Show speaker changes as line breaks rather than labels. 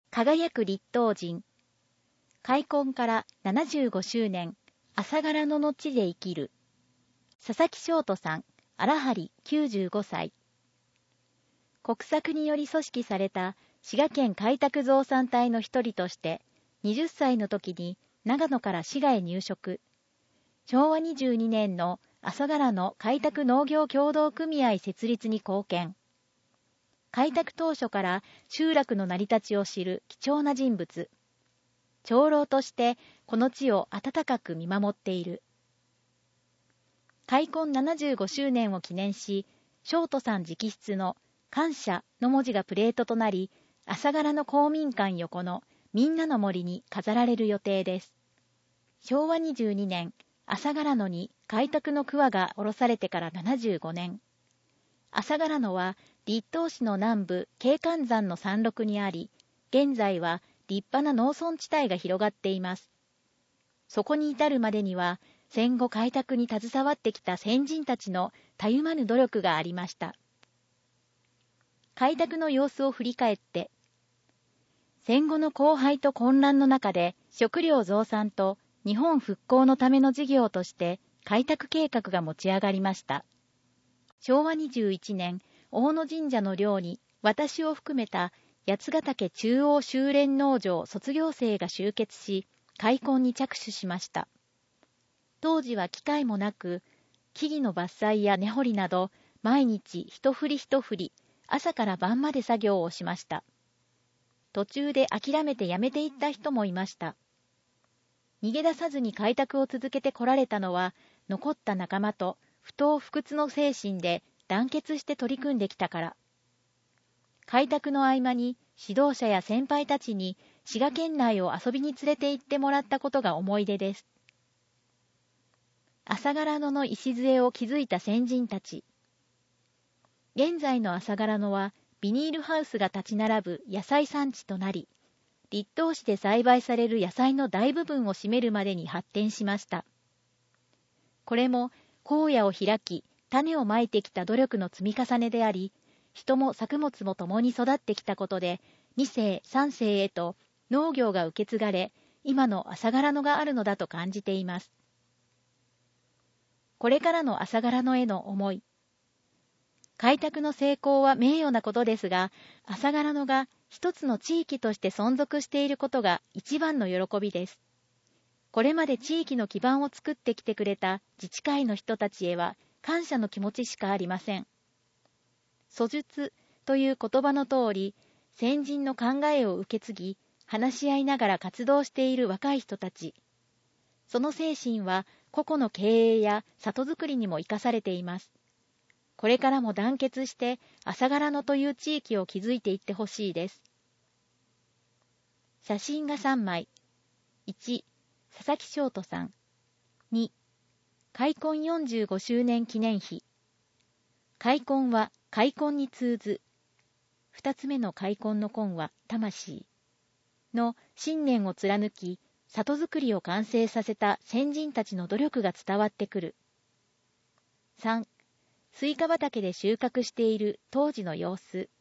輝く立東人。開墾から75周年、朝柄野の地で生きる。佐々木翔人さん、荒張95歳。国策により組織された滋賀県開拓増産隊の一人として、20歳の時に長野から滋賀へ入植。昭和22年の朝柄の開拓農業協同組合設立に貢献。開拓当初から集落の成り立ちを知る貴重な人物。長老としてこの地を温かく見守っている。開墾75周年を記念し、翔人さん直筆の感謝の文字がプレートとなり、朝柄の公民館横のみんなの森に飾られる予定です。昭和22年、朝柄野に開拓の桑が下ろされてから75年。朝柄野は立東市の南部景観山の山麓にあり、現在は立派な農村地帯が広がっています。そこに至るまでには、戦後開拓に携わってきた先人たちのたゆまぬ努力がありました。開拓の様子を振り返って、戦後の荒廃と混乱の中で食料増産と日本復興のための事業として開拓計画が持ち上がりました。昭和21年、大野神社の寮に私を含めた八ヶ岳中央修練農場卒業生が集結し、開墾に着手しました。当時は機械もなく、木々の伐採や根掘りなど、毎日一振り一振り、朝から晩まで作業をしました。途中で諦めてやめていった人もいました。逃げ出さずに開拓を続けてこられたのは、残った仲間と不撓不屈の精神で団結して取り組んできたから。開拓の合間に指導者や先輩たちに滋賀県内を遊びに連れて行ってもらったことが思い出です。朝柄野の礎を築いた先人たち。現在の朝柄野はビニールハウスが立ち並ぶ野菜産地となり、立東市で栽培される野菜の大部分を占めるまでに発展しました。これも荒野を開き、種をまいてきた努力の積み重ねであり、人も作物も共に育ってきたことで、2世、3世へと農業が受け継がれ、今の朝柄野があるのだと感じています。これからの朝柄野への思い。開拓の成功は名誉なことですが、朝柄野が一つの地域として存続していることが一番の喜びです。これまで地域の基盤を作ってきてくれた自治会の人たちへは感謝の気持ちしかありません。訴述という言葉の通り、先人の考えを受け継ぎ、話し合いながら活動している若い人たち。その精神は個々の経営や里づくりにも生かされています。これからも団結して朝柄野という地域を築いていってほしいです。写真が3枚。1、佐々木翔人さん。2、開墾45周年記念碑。開墾は開墾に通ず。2つ目の開墾の墾は魂の信念を貫き、里づくりを完成させた先人たちの努力が伝わってくる。3、スイカ畑で収穫している当時の様子。